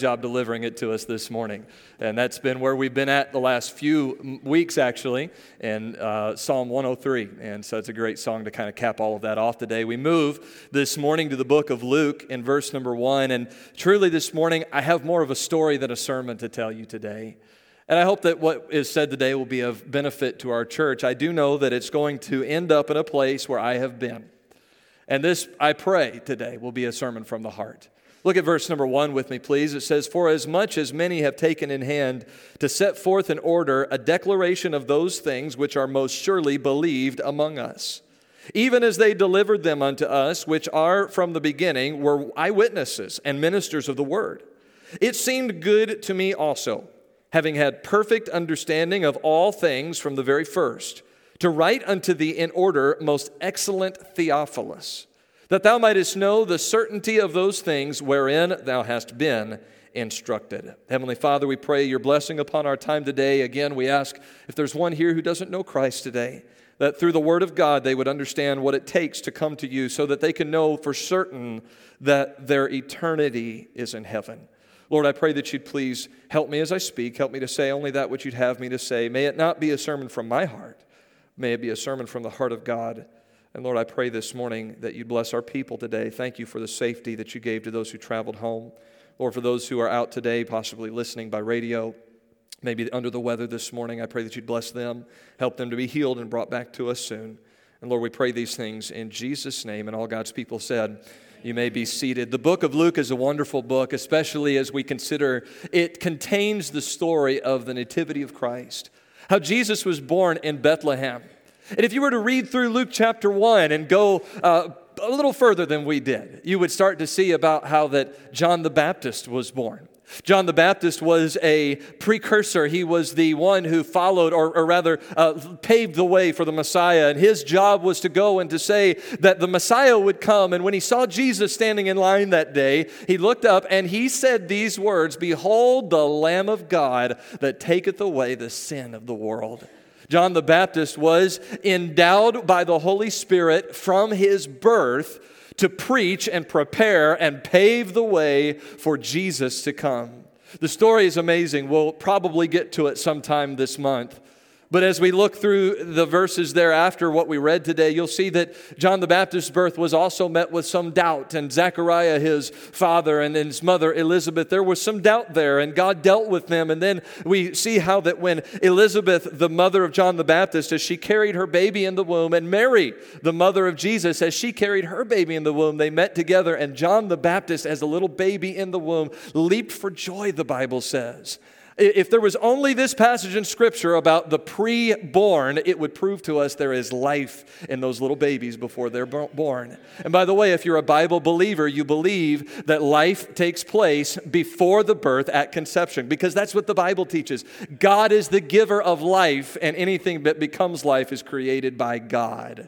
job delivering it to us this morning. And that's been where we've been at the last few weeks, actually, in Psalm 103. And so it's a great song to kind of cap all of that off today. We move this morning to the book of Luke in verse number 1. And truly this morning, I have more of a story than a sermon to tell you today. And I hope that what is said today will be of benefit to our church. I do know that it's going to end up in a place where I have been. And this, I pray, today will be a sermon from the heart. Look at verse number 1 with me, please. It says, "For as much as many have taken in hand to set forth in order a declaration of those things which are most surely believed among us, even as they delivered them unto us, which are from the beginning, were eyewitnesses and ministers of the word. It seemed good to me also, having had perfect understanding of all things from the very first, to write unto thee in order, most excellent Theophilus, that thou mightest know the certainty of those things wherein thou hast been instructed." Heavenly Father, we pray your blessing upon our time today. Again, we ask if there's one here who doesn't know Christ today, that through the Word of God they would understand what it takes to come to you so that they can know for certain that their eternity is in heaven. Lord, I pray that you'd please help me as I speak. Help me to say only that which you'd have me to say. May it not be a sermon from my heart. May it be a sermon from the heart of God. And Lord, I pray this morning that you bless our people today. Thank you for the safety that you gave to those who traveled home. Lord, for those who are out today, possibly listening by radio, maybe under the weather this morning, I pray that you'd bless them, help them to be healed and brought back to us soon. And Lord, we pray these things in Jesus' name. And all God's people said, you may be seated. The book of Luke is a wonderful book, especially as we consider it contains the story of the nativity of Christ, how Jesus was born in Bethlehem. And if you were to read through Luke chapter 1 and go a little further than we did, you would start to see about how that John the Baptist was born. John the Baptist was a precursor. He was the one who followed, or rather paved the way for the Messiah. And his job was to go and to say that the Messiah would come. And when he saw Jesus standing in line that day, he looked up and he said these words, "Behold the Lamb of God that taketh away the sin of the world." John the Baptist was endowed by the Holy Spirit from his birth to preach and prepare and pave the way for Jesus to come. The story is amazing. We'll probably get to it sometime this month. But as we look through the verses thereafter, what we read today, you'll see that John the Baptist's birth was also met with some doubt. And Zechariah, his father, and his mother Elizabeth, there was some doubt there, and God dealt with them. And then we see how that when Elizabeth, the mother of John the Baptist, as she carried her baby in the womb, and Mary, the mother of Jesus, as she carried her baby in the womb, they met together. And John the Baptist, as a little baby in the womb, leaped for joy, the Bible says. If there was only this passage in Scripture about the pre-born, it would prove to us there is life in those little babies before they're born. And by the way, if you're a Bible believer, you believe that life takes place before the birth at conception, because that's what the Bible teaches. God is the giver of life, and anything that becomes life is created by God.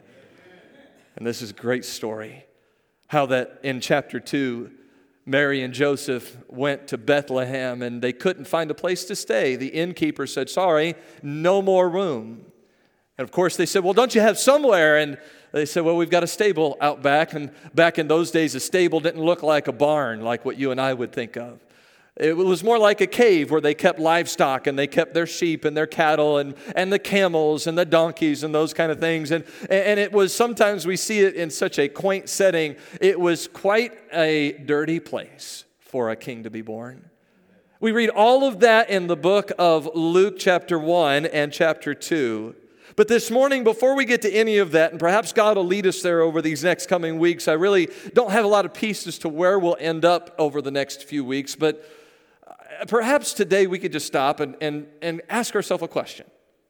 And this is a great story, how that in chapter 2, Mary and Joseph went to Bethlehem and they couldn't find a place to stay. The innkeeper said, "Sorry, no more room." And of course they said, "Well, don't you have somewhere?" And they said, "Well, we've got a stable out back." And back in those days, a stable didn't look like a barn like what you and I would think of. It was more like a cave where they kept livestock and they kept their sheep and their cattle and the camels and the donkeys and those kind of things. And it was, sometimes we see it in such a quaint setting, it was quite a dirty place for a king to be born. We read all of that in the book of Luke chapter 1 and chapter 2. But this morning, before we get to any of that, and perhaps God will lead us there over these next coming weeks, I really don't have a lot of peace as to where we'll end up over the next few weeks, but perhaps today we could just stop and ask ourselves a question.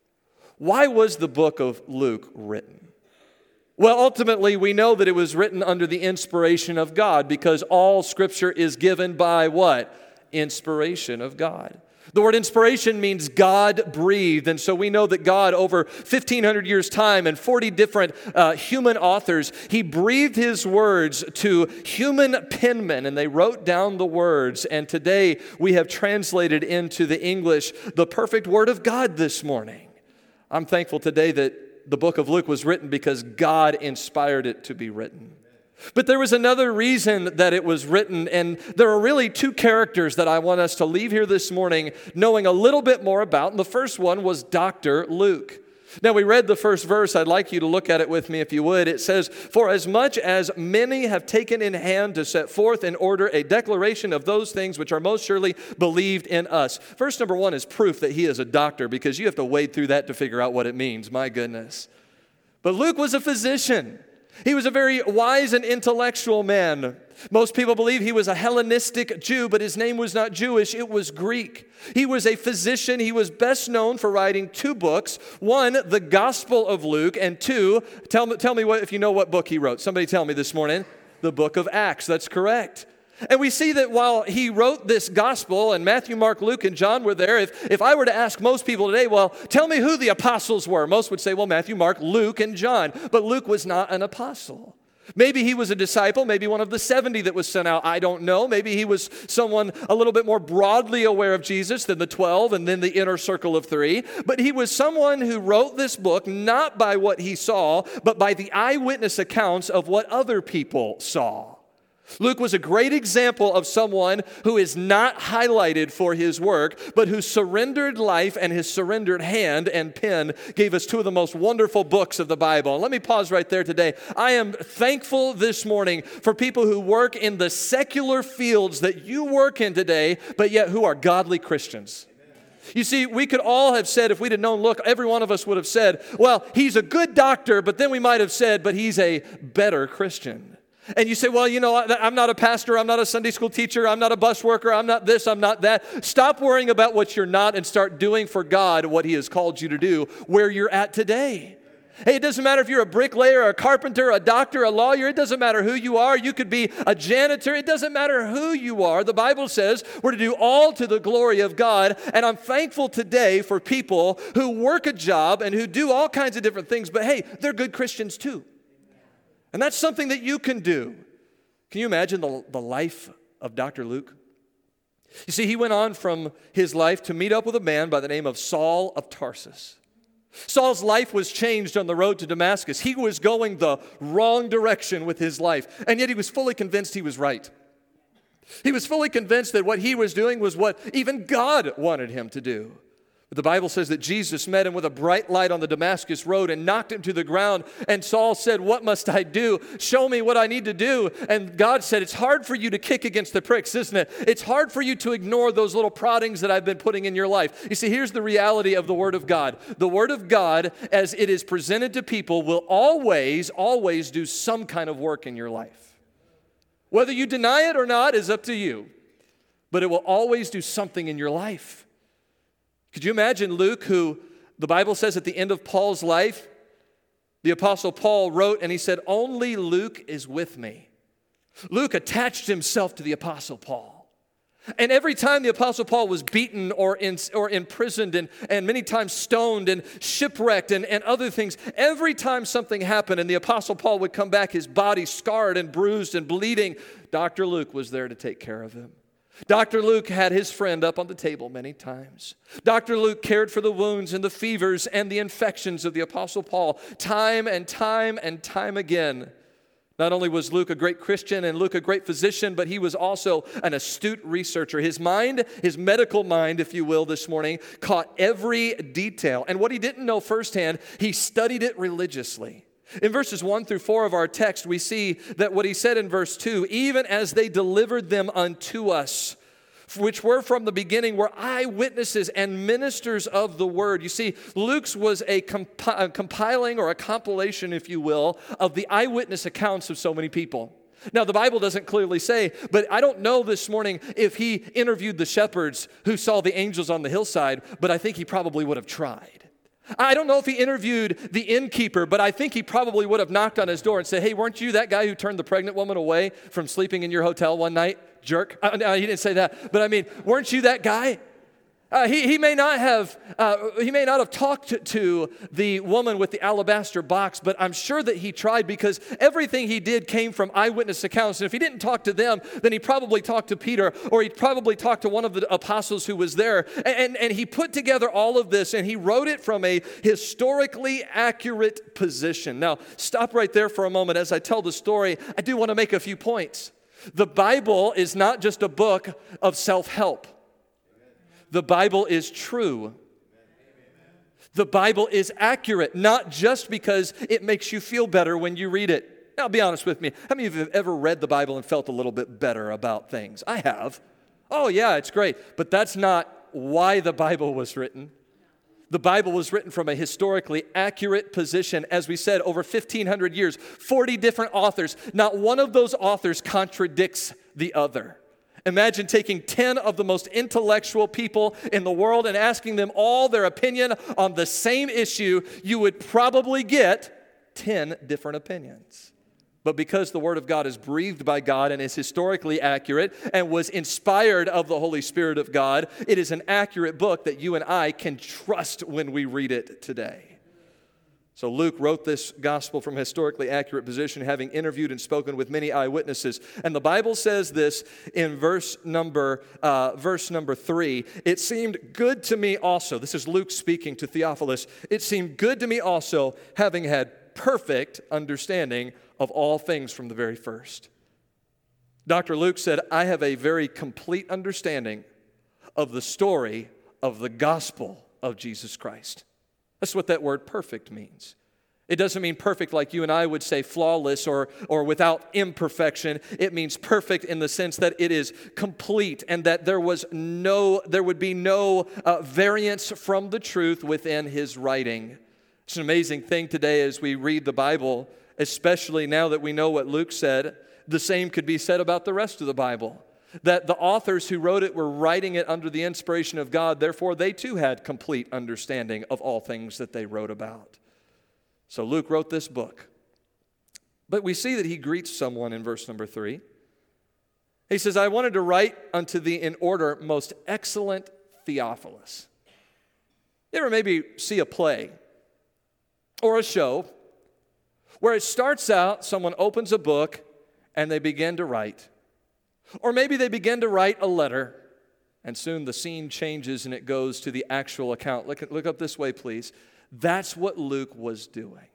Why was the book of Luke written? Well, ultimately, we know that it was written under the inspiration of God, because all Scripture is given by what? Inspiration of God. The word inspiration means God-breathed, and so we know that God, over 1,500 years' time and 40 different human authors, He breathed His words to human penmen, and they wrote down the words, and today we have translated into the English the perfect Word of God this morning. I'm thankful today that the book of Luke was written because God inspired it to be written. But there was another reason that it was written, and there are really two characters that I want us to leave here this morning knowing a little bit more about. And the first one was Dr. Luke. Now, we read the first verse. I'd like you to look at it with me if you would. It says, "For as much as many have taken in hand to set forth in order a declaration of those things which are most surely believed in us." Verse number 1 is proof that he is a doctor, because you have to wade through that to figure out what it means. My goodness. But Luke was a physician. He was a very wise and intellectual man. Most people believe he was a Hellenistic Jew, but his name was not Jewish, it was Greek. He was a physician. He was best known for writing 2 books. 1, the Gospel of Luke, and 2, tell me what if you know what book he wrote. Somebody tell me this morning. The book of Acts. That's correct. And we see that while he wrote this gospel, and Matthew, Mark, Luke, and John were there, if I were to ask most people today, well, tell me who the apostles were, most would say, well, Matthew, Mark, Luke, and John. But Luke was not an apostle. Maybe he was a disciple, maybe one of the 70 that was sent out. I don't know. Maybe he was someone a little bit more broadly aware of Jesus than the 12 and then the inner circle of 3. But he was someone who wrote this book not by what he saw, but by the eyewitness accounts of what other people saw. Luke was a great example of someone who is not highlighted for his work, but whose surrendered life and his surrendered hand and pen gave us 2 of the most wonderful books of the Bible. And let me pause right there today. I am thankful this morning for people who work in the secular fields that you work in today, but yet who are godly Christians. You see, we could all have said, if we'd have known, look, every one of us would have said, well, he's a good doctor, but then we might have said, but he's a better Christian. And you say, well, you know, I'm not a pastor, I'm not a Sunday school teacher, I'm not a bus worker, I'm not this, I'm not that. Stop worrying about what you're not and start doing for God what He has called you to do where you're at today. Hey, it doesn't matter if you're a bricklayer, a carpenter, a doctor, a lawyer. It doesn't matter who you are. You could be a janitor. It doesn't matter who you are. The Bible says we're to do all to the glory of God. And I'm thankful today for people who work a job and who do all kinds of different things. But hey, they're good Christians too. And that's something that you can do. Can you imagine the life of Dr. Luke? You see, he went on from his life to meet up with a man by the name of Saul of Tarsus. Saul's life was changed on the road to Damascus. He was going the wrong direction with his life, and yet he was fully convinced he was right. He was fully convinced that what he was doing was what even God wanted him to do. But the Bible says that Jesus met him with a bright light on the Damascus road and knocked him to the ground. And Saul said, "What must I do? Show me what I need to do." And God said, "It's hard for you to kick against the pricks, isn't it? It's hard for you to ignore those little proddings that I've been putting in your life." You see, here's the reality of the Word of God. The Word of God, as it is presented to people, will always do some kind of work in your life. Whether you deny it or not is up to you. But it will always do something in your life. Could you imagine Luke, who the Bible says at the end of Paul's life, the Apostle Paul wrote and he said, "Only Luke is with me." Luke attached himself to the Apostle Paul. And every time the Apostle Paul was beaten or imprisoned and many times stoned and shipwrecked and other things, every time something happened and the Apostle Paul would come back, his body scarred and bruised and bleeding, Dr. Luke was there to take care of him. Dr. Luke had his friend up on the table many times. Dr. Luke cared for the wounds and the fevers and the infections of the Apostle Paul time and time and time again. Not only was Luke a great Christian and Luke a great physician, but he was also an astute researcher. His mind, his medical mind, if you will, this morning, caught every detail. And what he didn't know firsthand, he studied it religiously. In verses 1 through 4 of our text, we see that what he said in verse 2, "Even as they delivered them unto us, which were from the beginning, were eyewitnesses and ministers of the word." You see, Luke's was a compiling or a compilation, if you will, of the eyewitness accounts of so many people. Now, the Bible doesn't clearly say, but I don't know this morning if he interviewed the shepherds who saw the angels on the hillside, but I think he probably would have tried. I don't know if he interviewed the innkeeper, but I think he probably would have knocked on his door and said, "Hey, weren't you that guy who turned the pregnant woman away from sleeping in your hotel one night, jerk?" No, he didn't say that, but I mean, weren't you that guy? He may not have talked to the woman with the alabaster box, but I'm sure that he tried, because everything he did came from eyewitness accounts. And if he didn't talk to them, then he probably talked to Peter, or he probably talked to one of the apostles who was there. And he put together all of this, and he wrote it from a historically accurate position. Now, stop right there for a moment. As I tell the story, I do want to make a few points. The Bible is not just a book of self-help. The Bible is true. The Bible is accurate, not just because it makes you feel better when you read it. Now, be honest with me. How many of you have ever read the Bible and felt a little bit better about things? I have. Oh, yeah, it's great. But that's not why the Bible was written. The Bible was written from a historically accurate position. As we said, over 1,500 years, 40 different authors. Not one of those authors contradicts the other. Imagine taking 10 of the most intellectual people in the world and asking them all their opinion on the same issue. You would probably get 10 different opinions. But because the Word of God is breathed by God and is historically accurate and was inspired of the Holy Spirit of God, it is an accurate book that you and I can trust when we read it today. So Luke wrote this gospel from a historically accurate position, having interviewed and spoken with many eyewitnesses. And the Bible says this in verse number 3. It seemed good to me also, this is Luke speaking to Theophilus, it seemed good to me also, having had perfect understanding of all things from the very first. Dr. Luke said, I have a very complete understanding of the story of the gospel of Jesus Christ. That's what that word perfect means. It doesn't mean perfect like you and I would say flawless or without imperfection. It means perfect in the sense that it is complete and that there would be no variance from the truth within his writing. It's an amazing thing today as we read the Bible, especially now that we know what Luke said. The same could be said about the rest of the Bible. That the authors who wrote it were writing it under the inspiration of God. Therefore, they too had complete understanding of all things that they wrote about. So Luke wrote this book. But we see that he greets someone in verse number 3. He says, I wanted to write unto thee in order, most excellent Theophilus. You ever maybe see a play or a show where it starts out, someone opens a book and they begin to write. Or maybe they begin to write a letter, and soon the scene changes and it goes to the actual account. Look up this way, please. That's what Luke was doing.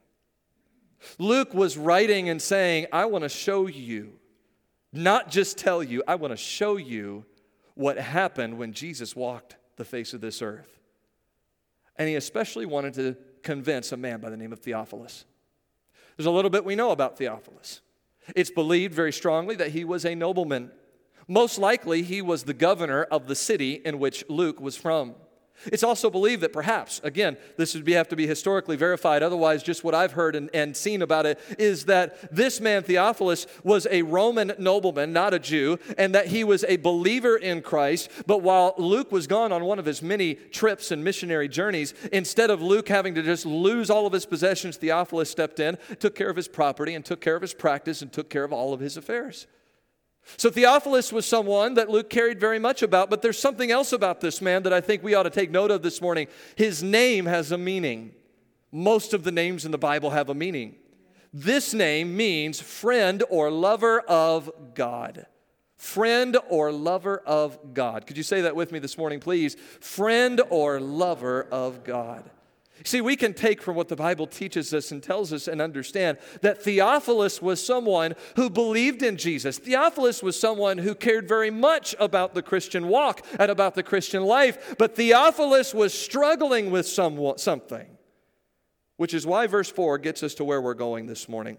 Luke was writing and saying, I want to show you, not just tell you, I want to show you what happened when Jesus walked the face of this earth. And he especially wanted to convince a man by the name of Theophilus. There's a little bit we know about Theophilus. It's believed very strongly that he was a nobleman. Most likely, he was the governor of the city in which Luke was from. It's also believed that perhaps, again, this would have to be historically verified, otherwise just what I've heard and seen about it is that this man, Theophilus, was a Roman nobleman, not a Jew, and that he was a believer in Christ. But while Luke was gone on one of his many trips and missionary journeys, instead of Luke having to just lose all of his possessions, Theophilus stepped in, took care of his property, and took care of his practice, and took care of all of his affairs. So Theophilus was someone that Luke cared very much about, but there's something else about this man that I think we ought to take note of this morning. His name has a meaning. Most of the names in the Bible have a meaning. This name means friend or lover of God. Friend or lover of God. Could you say that with me this morning, please? Friend or lover of God. See, we can take from what the Bible teaches us and tells us and understand that Theophilus was someone who believed in Jesus. Theophilus was someone who cared very much about the Christian walk and about the Christian life. But Theophilus was struggling with something, which is why verse 4 gets us to where we're going this morning.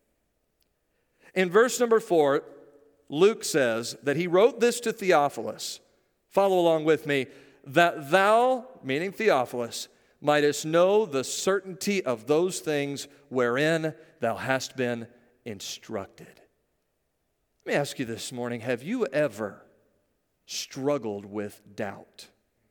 In verse number 4, Luke says that he wrote this to Theophilus. Follow along with me. That thou, meaning Theophilus, mightest know the certainty of those things wherein thou hast been instructed. Let me ask you this morning, have you ever struggled with doubt?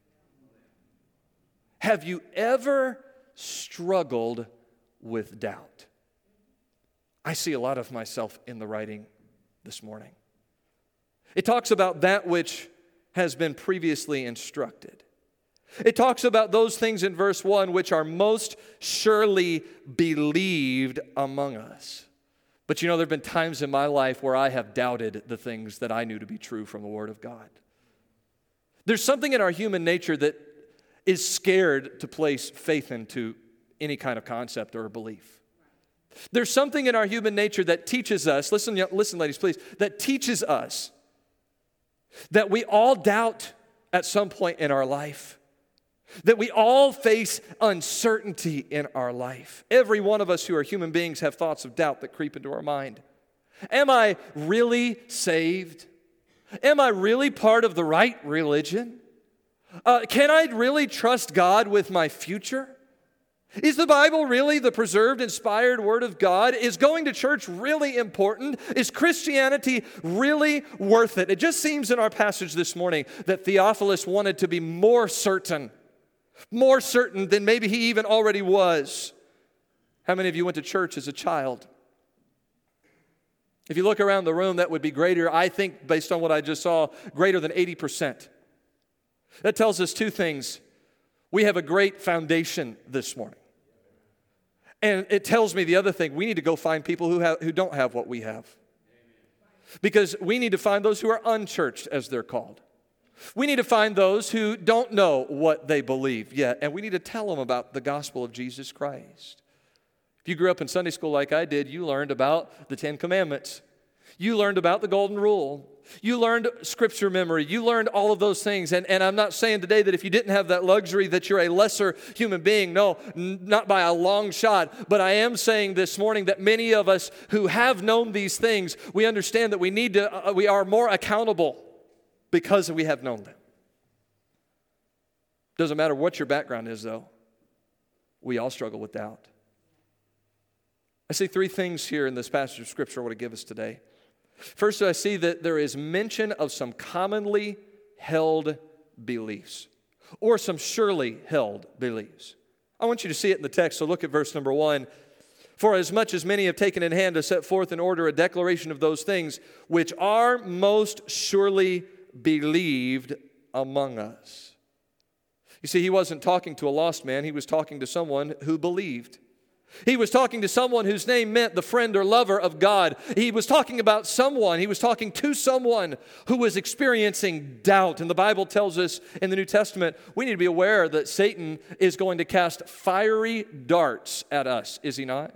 Have you ever struggled with doubt? I see a lot of myself in the writing this morning. It talks about that which has been previously instructed. It talks about those things in verse 1 which are most surely believed among us. But there have been times in my life where I have doubted the things that I knew to be true from the Word of God. There's something in our human nature that is scared to place faith into any kind of concept or belief. There's something in our human nature that teaches us, listen ladies, please, that teaches us that we all doubt at some point in our life. That we all face uncertainty in our life. Every one of us who are human beings have thoughts of doubt that creep into our mind. Am I really saved? Am I really part of the right religion? Can I really trust God with my future? Is the Bible really the preserved, inspired Word of God? Is going to church really important? Is Christianity really worth it? It just seems in our passage this morning that Theophilus wanted to be more certain than maybe he even already was. How many of you went to church as a child? If you look around the room, that would be greater, I think, based on what I just saw, greater than 80%. That tells us two things. We have a great foundation this morning. And it tells me the other thing, we need to go find people who don't have what we have. Because we need to find those who are unchurched, as they're called. We need to find those who don't know what they believe yet, and we need to tell them about the gospel of Jesus Christ. If you grew up in Sunday school like I did, you learned about the Ten Commandments. You learned about the Golden Rule. You learned scripture memory. You learned all of those things. And I'm not saying today that if you didn't have that luxury that you're a lesser human being. No, not by a long shot. But I am saying this morning that many of us who have known these things, we understand that we are more accountable because we have known them. Doesn't matter what your background is, though. We all struggle with doubt. I see three things here in this passage of Scripture I want to give us today. First, I see that there is mention of some commonly held beliefs, or some surely held beliefs. I want you to see it in the text, so look at verse number 1. For as much as many have taken in hand to set forth in order a declaration of those things which are most surely believed among us. You see, he wasn't talking to a lost man, he was talking to someone who believed. He was talking to someone whose name meant the friend or lover of God. He was talking to someone who was experiencing doubt. And the Bible tells us in the New Testament, we need to be aware that Satan is going to cast fiery darts at us, is he not?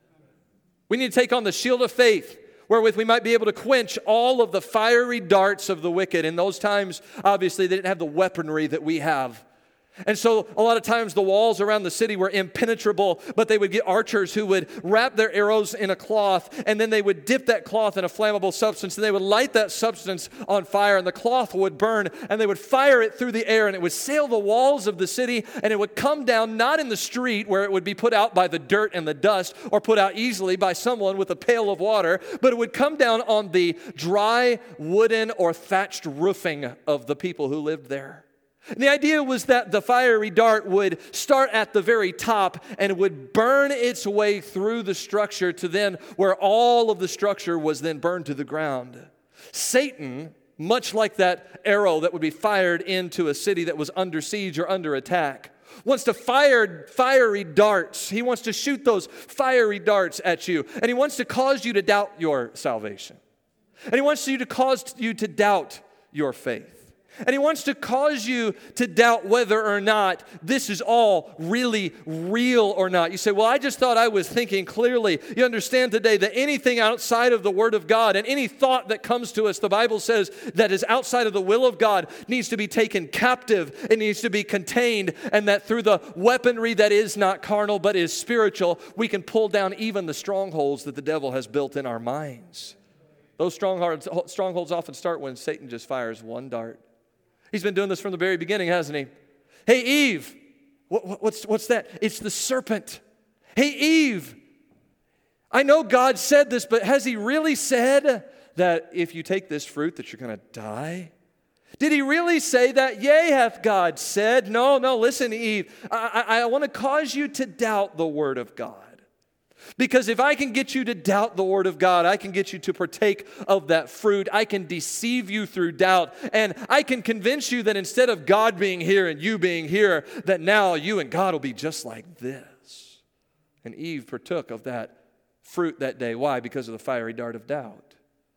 We need to take on the shield of faith, wherewith we might be able to quench all of the fiery darts of the wicked. In those times, obviously, they didn't have the weaponry that we have. And so a lot of times the walls around the city were impenetrable, but they would get archers who would wrap their arrows in a cloth, and then they would dip that cloth in a flammable substance, and they would light that substance on fire, and the cloth would burn, and they would fire it through the air, and it would sail the walls of the city, and it would come down not in the street where it would be put out by the dirt and the dust, or put out easily by someone with a pail of water, but it would come down on the dry wooden or thatched roofing of the people who lived there. And the idea was that the fiery dart would start at the very top and would burn its way through the structure to then where all of the structure was then burned to the ground. Satan, much like that arrow that would be fired into a city that was under siege or under attack, wants to fire fiery darts. He wants to shoot those fiery darts at you. And he wants to cause you to doubt your salvation. And he wants you to cause you to doubt your faith. And he wants to cause you to doubt whether or not this is all really real or not. You say, well, I just thought I was thinking clearly. You understand today that anything outside of the Word of God and any thought that comes to us, the Bible says that is outside of the will of God needs to be taken captive. It needs to be contained, and that through the weaponry that is not carnal but is spiritual, we can pull down even the strongholds that the devil has built in our minds. Those strongholds often start when Satan just fires one dart. He's been doing this from the very beginning, hasn't he? Hey, Eve, what's that? It's the serpent. Hey, Eve, I know God said this, but has he really said that if you take this fruit that you're going to die? Did he really say that? Yea, hath God said. No, listen, Eve, I want to cause you to doubt the Word of God. Because if I can get you to doubt the Word of God, I can get you to partake of that fruit. I can deceive you through doubt. And I can convince you that instead of God being here and you being here, that now you and God will be just like this. And Eve partook of that fruit that day. Why? Because of the fiery dart of doubt.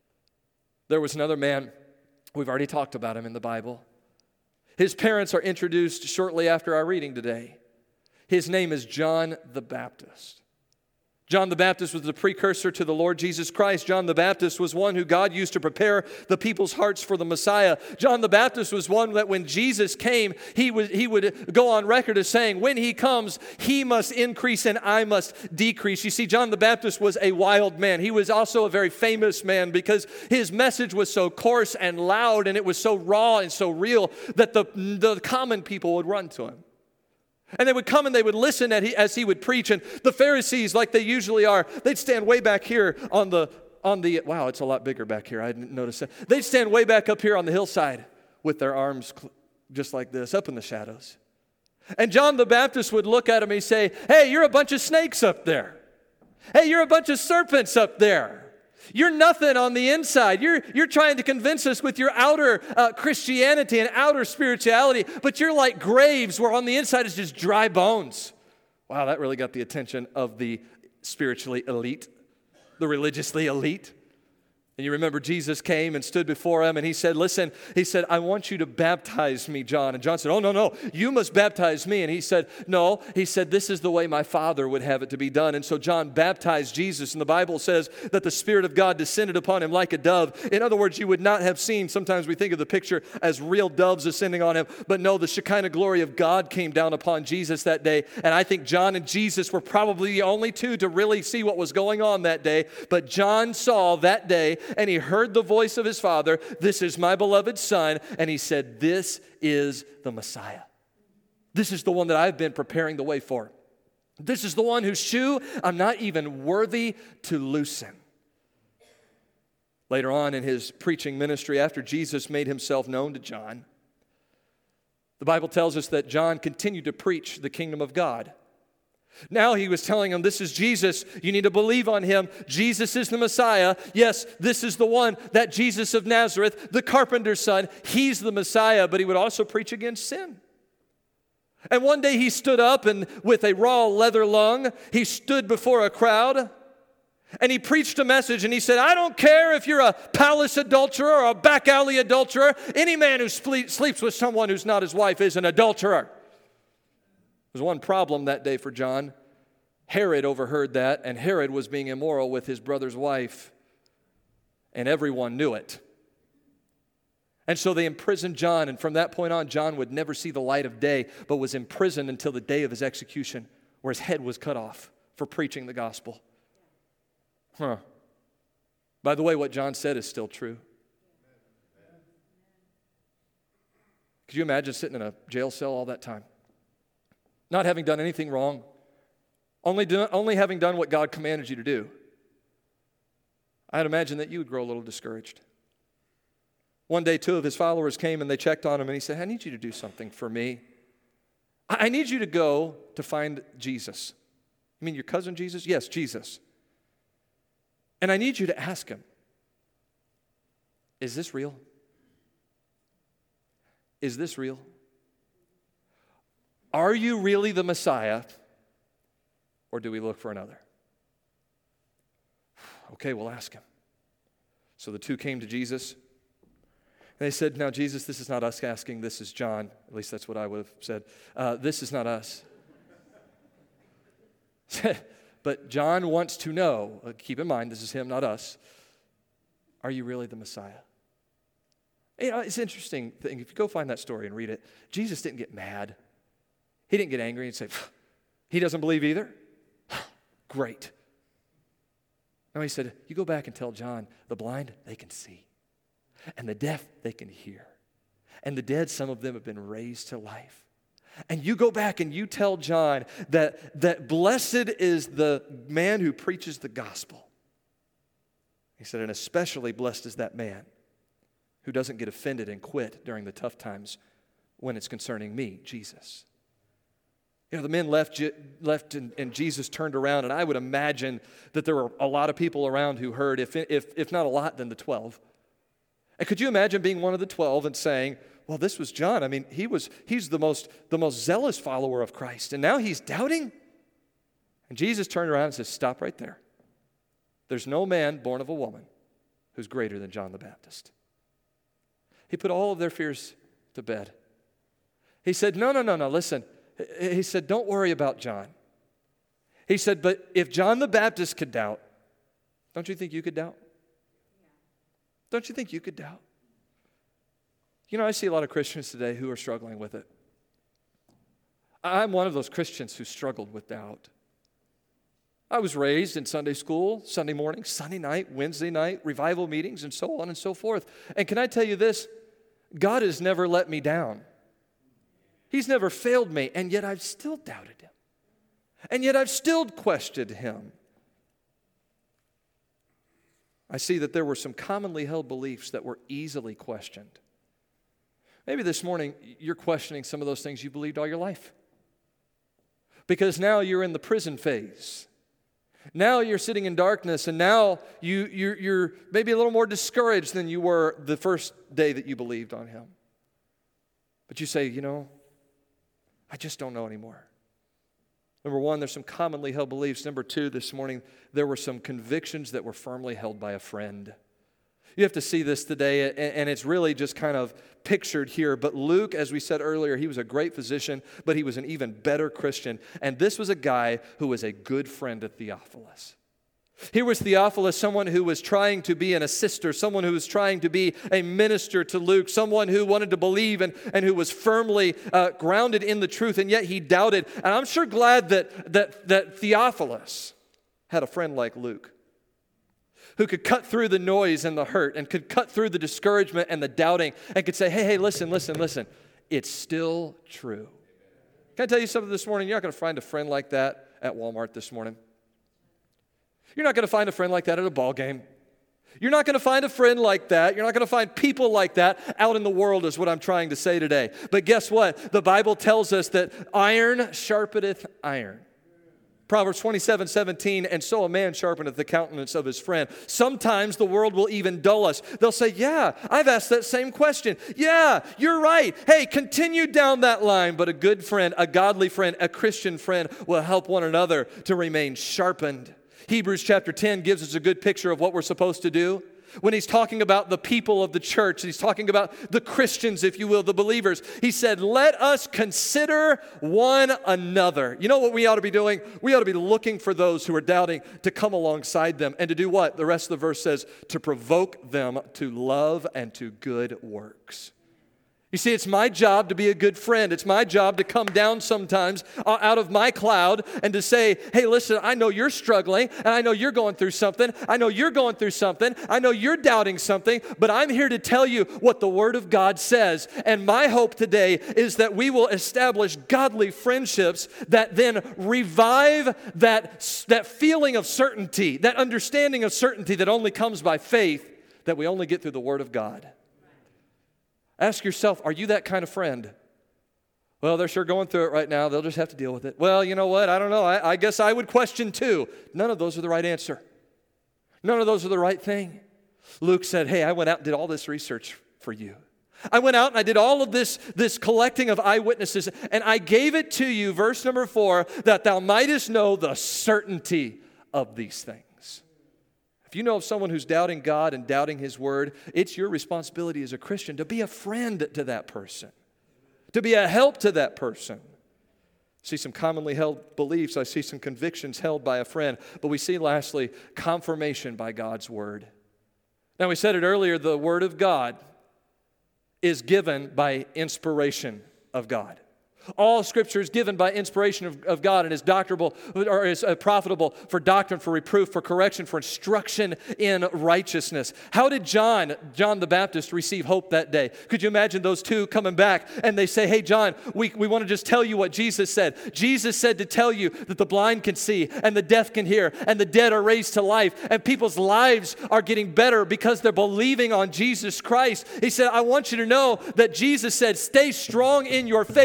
There was another man, we've already talked about him in the Bible. His parents are introduced shortly after our reading today. His name is John the Baptist. John the Baptist was the precursor to the Lord Jesus Christ. John the Baptist was one who God used to prepare the people's hearts for the Messiah. John the Baptist was one that when Jesus came, he would go on record as saying, when he comes, he must increase and I must decrease. You see, John the Baptist was a wild man. He was also a very famous man because his message was so coarse and loud and it was so raw and so real that the common people would run to him. And they would come and they would listen as he would preach. And the Pharisees, like they usually are, they'd stand way back here on the wow, it's a lot bigger back here. I didn't notice that. They'd stand way back up here on the hillside with their arms just like this, up in the shadows. And John the Baptist would look at him and he'd say, hey, you're a bunch of snakes up there. Hey, you're a bunch of serpents up there. You're nothing on the inside. You're trying to convince us with your outer Christianity and outer spirituality, but you're like graves where on the inside is just dry bones. Wow, that really got the attention of the spiritually elite, the religiously elite. And you remember Jesus came and stood before him and he said, listen, he said, I want you to baptize me, John. And John said, oh, no, you must baptize me. And he said, no, he said, this is the way my Father would have it to be done. And so John baptized Jesus. And the Bible says that the Spirit of God descended upon him like a dove. In other words, you would not have seen, sometimes we think of the picture as real doves ascending on him, but no, the Shekinah glory of God came down upon Jesus that day. And I think John and Jesus were probably the only two to really see what was going on that day. But John saw that day, and he heard the voice of his Father, this is my beloved Son, and he said, this is the Messiah. This is the one that I've been preparing the way for. This is the one whose shoe I'm not even worthy to loosen. Later on in his preaching ministry, after Jesus made himself known to John, the Bible tells us that John continued to preach the kingdom of God. Now he was telling them, this is Jesus. You need to believe on him. Jesus is the Messiah. Yes, this is the one, that Jesus of Nazareth, the carpenter's son. He's the Messiah, but he would also preach against sin. And one day he stood up and with a raw leather lung, he stood before a crowd and he preached a message and he said, I don't care if you're a palace adulterer or a back alley adulterer. Any man who sleeps with someone who's not his wife is an adulterer. There was one problem that day for John. Herod overheard that, and Herod was being immoral with his brother's wife, and everyone knew it. And so they imprisoned John, and from that point on, John would never see the light of day, but was imprisoned until the day of his execution, where his head was cut off for preaching the gospel. By the way, what John said is still true. Could you imagine sitting in a jail cell all that time? Not having done anything wrong, only having done what God commanded you to do. I'd imagine that you would grow a little discouraged. One day, two of his followers came and they checked on him and he said, I need you to do something for me. I need you to go to find Jesus. You mean your cousin Jesus? Yes, Jesus. And I need you to ask him, is this real? Is this real? Are you really the Messiah, or do we look for another? Okay, we'll ask him. So the two came to Jesus, and they said, now, Jesus, this is not us asking, this is John. At least that's what I would have said. This is not us. But John wants to know, keep in mind, this is him, not us. Are you really the Messiah? You know, it's an interesting thing. If you go find that story and read it, Jesus didn't get mad. He didn't get angry and say, he doesn't believe either? Great. No, he said, you go back and tell John, the blind, they can see. And the deaf, they can hear. And the dead, some of them have been raised to life. And you go back and you tell John that blessed is the man who preaches the gospel. He said, and especially blessed is that man who doesn't get offended and quit during the tough times when it's concerning me, Jesus. The men left and Jesus turned around, and I would imagine that there were a lot of people around who heard, if not a lot, then the 12. And could you imagine being one of the 12 and saying, well, this was John. I mean, he's the most zealous follower of Christ, and now he's doubting? And Jesus turned around and says, stop right there. There's no man born of a woman who's greater than John the Baptist. He put all of their fears to bed. He said, no, listen. He said, don't worry about John. He said, but if John the Baptist could doubt, don't you think you could doubt? Don't you think you could doubt? I see a lot of Christians today who are struggling with it. I'm one of those Christians who struggled with doubt. I was raised in Sunday school, Sunday morning, Sunday night, Wednesday night, revival meetings, and so on and so forth. And can I tell you this? God has never let me down. He's never failed me, and yet I've still doubted him. And yet I've still questioned him. I see that there were some commonly held beliefs that were easily questioned. Maybe this morning you're questioning some of those things you believed all your life. Because now you're in the prison phase. Now you're sitting in darkness, and now you're maybe a little more discouraged than you were the first day that you believed on him. But you say, I just don't know anymore. Number one, there's some commonly held beliefs. Number two, this morning, there were some convictions that were firmly held by a friend. You have to see this today, and it's really just kind of pictured here. But Luke, as we said earlier, he was a great physician, but he was an even better Christian. And this was a guy who was a good friend of Theophilus. Here was Theophilus, someone who was trying to be an assister, someone who was trying to be a minister to Luke, someone who wanted to believe and who was firmly grounded in the truth, and yet he doubted. And I'm sure glad that Theophilus had a friend like Luke, who could cut through the noise and the hurt and could cut through the discouragement and the doubting and could say, hey, listen. It's still true. Can I tell you something this morning? You're not going to find a friend like that at Walmart this morning. You're not going to find a friend like that at a ball game. You're not going to find a friend like that. You're not going to find people like that out in the world is what I'm trying to say today. But guess what? The Bible tells us that iron sharpeneth iron. Proverbs 27:17, and so a man sharpeneth the countenance of his friend. Sometimes the world will even dull us. They'll say, yeah, I've asked that same question. Yeah, you're right. Hey, continue down that line. But a good friend, a godly friend, a Christian friend will help one another to remain sharpened. Hebrews chapter 10 gives us a good picture of what we're supposed to do. When he's talking about the people of the church, he's talking about the Christians, if you will, the believers. He said, let us consider one another. You know what we ought to be doing? We ought to be looking for those who are doubting to come alongside them and to do what? The rest of the verse says, to provoke them to love and to good works. You see, it's my job to be a good friend. It's my job to come down sometimes out of my cloud and to say, hey, listen, I know you're struggling, and I know you're going through something. I know you're going through something. I know you're doubting something, but I'm here to tell you what the Word of God says. And my hope today is that we will establish godly friendships that then revive that feeling of certainty, that understanding of certainty that only comes by faith, that we only get through the Word of God. Ask yourself, are you that kind of friend? Well, they're sure going through it right now. They'll just have to deal with it. Well, you know what? I don't know. I guess I would question too. None of those are the right answer. None of those are the right thing. Luke said, hey, I went out and did all this research for you. I went out and I did all of this collecting of eyewitnesses, and I gave it to you, verse number 4, that thou mightest know the certainty of these things. If you know of someone who's doubting God and doubting His Word, it's your responsibility as a Christian to be a friend to that person, to be a help to that person. I see some commonly held beliefs. I see some convictions held by a friend. But we see, lastly, confirmation by God's Word. Now, we said it earlier, the Word of God is given by inspiration of God. All Scripture is given by inspiration of God and is doctrinable or is profitable for doctrine, for reproof, for correction, for instruction in righteousness. How did John the Baptist, receive hope that day? Could you imagine those two coming back and they say, hey, John, we want to just tell you what Jesus said. Jesus said to tell you that the blind can see and the deaf can hear and the dead are raised to life and people's lives are getting better because they're believing on Jesus Christ. He said, I want you to know that Jesus said, stay strong in your faith, all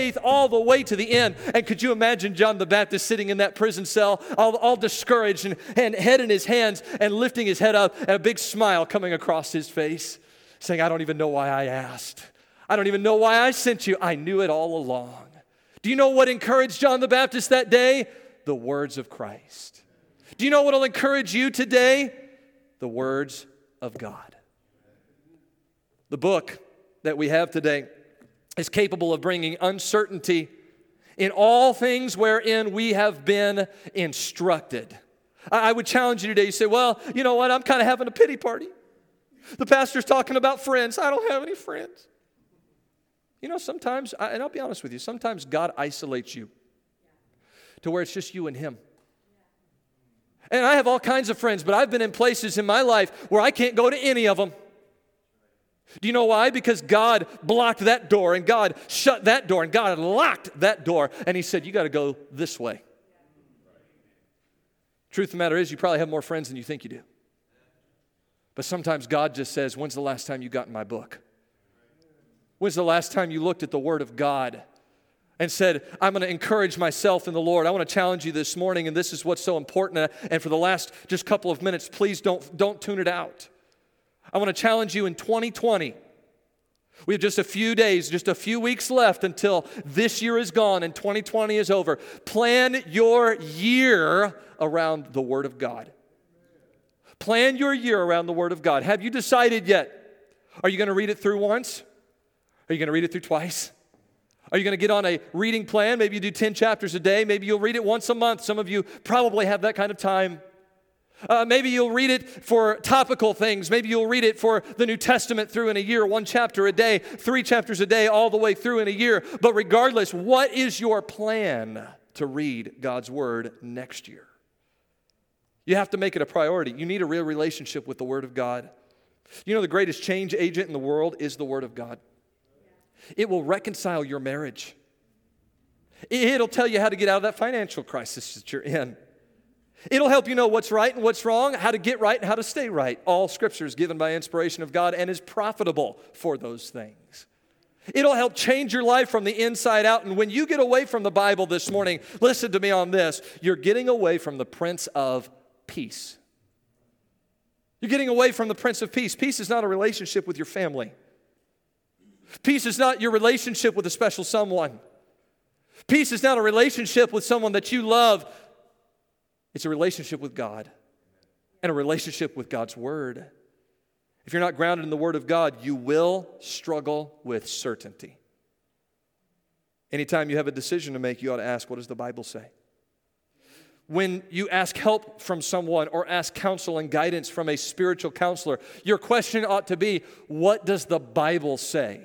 the way to the end. And could you imagine John the Baptist sitting in that prison cell, all discouraged and head in his hands and lifting his head up and a big smile coming across his face, saying, I don't even know why I asked. I don't even know why I sent you. I knew it all along. Do you know what encouraged John the Baptist that day? The words of Christ. Do you know what will encourage you today? The words of God. The book that we have today is capable of bringing uncertainty in all things wherein we have been instructed. I would challenge you today. You say, well, you know what? I'm kind of having a pity party. The pastor's talking about friends. I don't have any friends. You know, sometimes, and I'll be honest with you, sometimes God isolates you to where it's just you and Him. And I have all kinds of friends, but I've been in places in my life where I can't go to any of them. Do you know why? Because God blocked that door, and God shut that door, and God locked that door, and He said, you got to go this way. Truth of the matter is, you probably have more friends than you think you do. But sometimes God just says, when's the last time you got in my book? When's the last time you looked at the Word of God and said, I'm going to encourage myself in the Lord. I want to challenge you this morning, and this is what's so important. And for the last just couple of minutes, please don't tune it out. I want to challenge you in 2020. We have just a few days, just a few weeks left until this year is gone and 2020 is over. Plan your year around the Word of God. Plan your year around the Word of God. Have you decided yet? Are you going to read it through once? Are you going to read it through twice? Are you going to get on a reading plan? Maybe you do 10 chapters a day. Maybe you'll read it once a month. Some of you probably have that kind of time. Maybe you'll read it for topical things. Maybe you'll read it for the New Testament through in a year, 1 chapter a day, 3 chapters a day, all the way through in a year. But regardless, what is your plan to read God's Word next year? You have to make it a priority. You need a real relationship with the Word of God. You know, the greatest change agent in the world is the Word of God. It will reconcile your marriage. It'll tell you how to get out of that financial crisis that you're in. It'll help you know what's right and what's wrong, how to get right and how to stay right. All Scripture is given by inspiration of God and is profitable for those things. It'll help change your life from the inside out. And when you get away from the Bible this morning, listen to me on this, you're getting away from the Prince of Peace. You're getting away from the Prince of Peace. Peace is not a relationship with your family. Peace is not your relationship with a special someone. Peace is not a relationship with someone that you love. It's a relationship with God and a relationship with God's Word. If you're not grounded in the Word of God, you will struggle with certainty. Anytime you have a decision to make, you ought to ask, what does the Bible say? When you ask help from someone or ask counsel and guidance from a spiritual counselor, your question ought to be, what does the Bible say?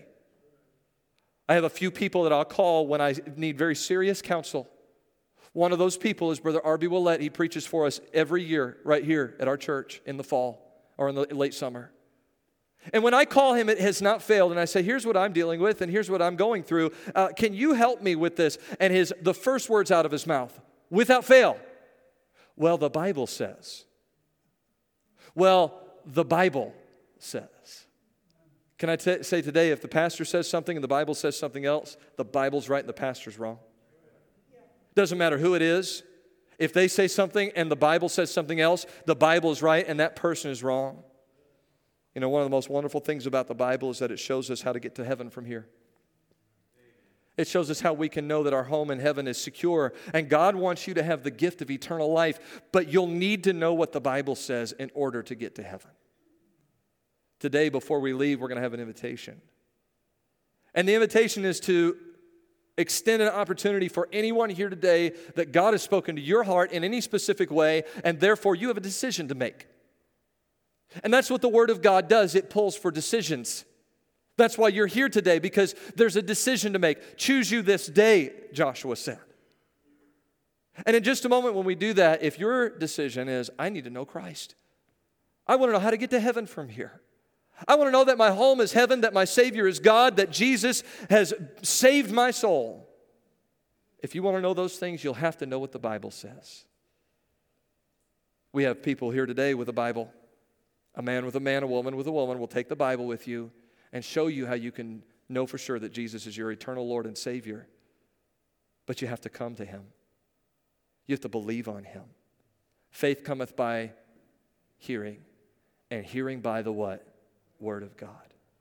I have a few people that I'll call when I need very serious counsel. One of those people is Brother R.B. Willett. He preaches for us every year right here at our church in the fall or in the late summer. And when I call him, it has not failed. And I say, here's what I'm dealing with and here's what I'm going through. Can you help me with this? And the first words out of his mouth, without fail, well, the Bible says. Well, the Bible says. Can I say today, if the pastor says something and the Bible says something else, the Bible's right and the pastor's wrong? Doesn't matter who it is. If they say something and the Bible says something else, the Bible is right and that person is wrong. You know, one of the most wonderful things about the Bible is that it shows us how to get to heaven from here. It shows us how we can know that our home in heaven is secure. And God wants you to have the gift of eternal life, but you'll need to know what the Bible says in order to get to heaven. Today, before we leave, we're going to have an invitation. And the invitation is to extend an opportunity for anyone here today that God has spoken to your heart in any specific way, and therefore you have a decision to make. And that's what the Word of God does. It pulls for decisions. That's why you're here today, because there's a decision to make. Choose you this day, Joshua said. And in just a moment when we do that, if your decision is, I need to know Christ. I want to know how to get to heaven from here. I want to know that my home is heaven, that my Savior is God, that Jesus has saved my soul. If you want to know those things, you'll have to know what the Bible says. We have people here today with a Bible. A man with a man, a woman with a woman will take the Bible with you and show you how you can know for sure that Jesus is your eternal Lord and Savior. But you have to come to him. You have to believe on him. Faith cometh by hearing, and hearing by the what? Word of God.